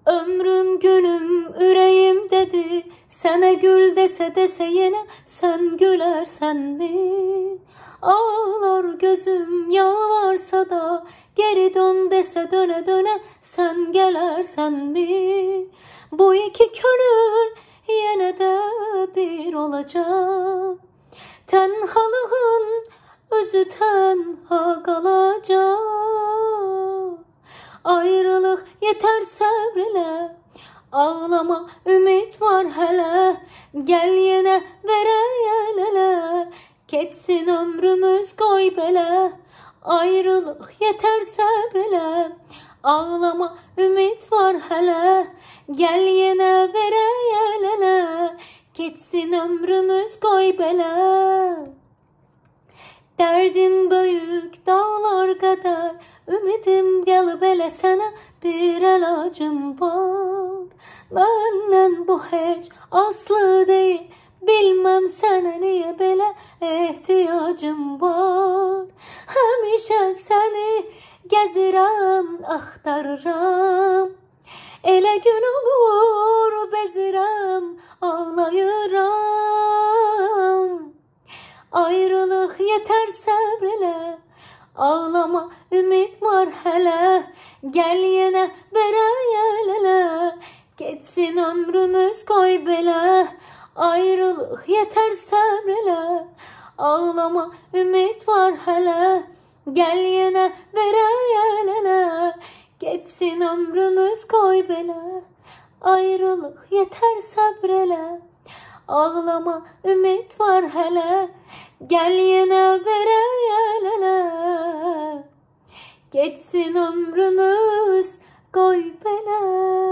Ömrüm günüm ürəyimdədir, sənə gül desə yenə sən gülərsənmi? Ağlar gözüm yalvarsa da, geri dön desə dönə sən gələrsənmi? Bu iki könül yenə də bir olacaq, tənhalığın özü tənha qalacaq. Ayrılıq yetər səbr elə, ağlama ümid var hələ, gəl yenə verək əl-ələ, keçsin ömrümüz qoy belə. Ayrılıq yetər səbr elə, ağlama ümid var hələ, gəl yenə verək əl-ələ, keçsin ömrümüz qoy belə. Dərdim böyük dağlar qədər, ümidim gəlib elə sənə bir əlacım var. Məndən bu heç aslı deyil, bilməm sənə niyə belə ehtiyacım var. Həmişə səni gəzirəm, axtarıram, elə gün olur bezirəm, ağlayıram. Ayrılıq yetər səbr elə, ağlama ümid var hələ, gəl yenə verək əl-ələ, keçsin ömrümüz qoy belə. Ayrılıq yetər səbr elə, ağlama ümid var hələ, gəl yenə verək əl-ələ, keçsin ömrümüz qoy belə. Ayrılıq yetər səbr elə, ağlama ümid var hələ, gəl yenə verək əl-ələ, keçsin ömrümüz qoy belə.